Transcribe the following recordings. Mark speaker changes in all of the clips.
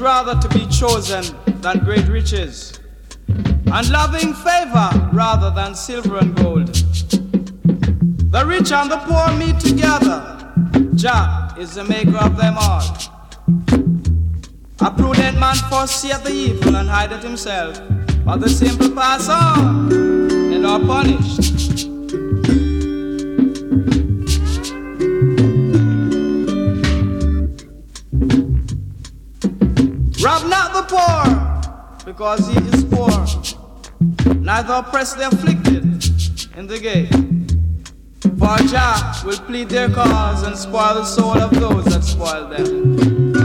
Speaker 1: rather to be chosen than great riches, and loving favor rather than silver and gold. The rich and the poor meet together. Jah is the maker of them all. A prudent man foreseeth the evil and hideth himself, but the simple pass on and are punished. Rob not the poor, because he is poor, neither oppress the afflicted in the gate. For Jah will plead their cause and spoil the soul of those that spoil them.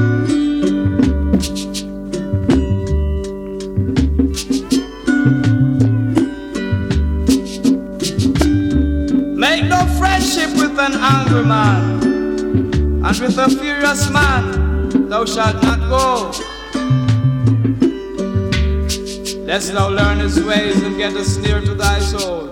Speaker 1: Make no friendship with an angry man, and with a furious man thou shalt not go. Lest thou learn his ways and get a snare to thy soul.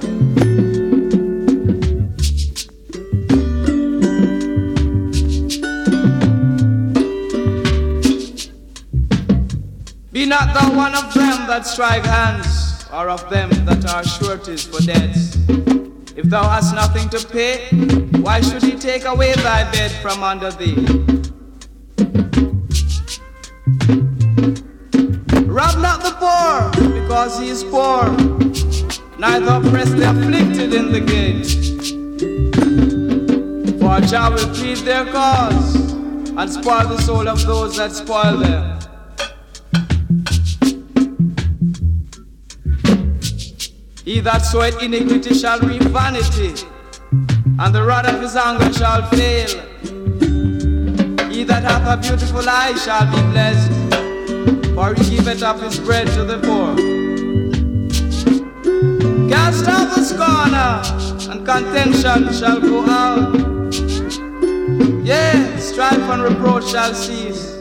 Speaker 1: Be not thou one of them that strike hands, or of them that are sureties for debts. If thou hast nothing to pay, why should he take away thy bed from under thee? Rob not the poor, because he is poor, neither oppress the afflicted in the gate. For Jah will plead their cause, and spoil the soul of those that spoil them. He that soweth iniquity shall reap vanity, and the rod of his anger shall fail. He that hath a beautiful eye shall be blessed, for he giveth up his bread to the poor. Cast out the scorner, and contention shall go out. Yea, strife and reproach shall cease.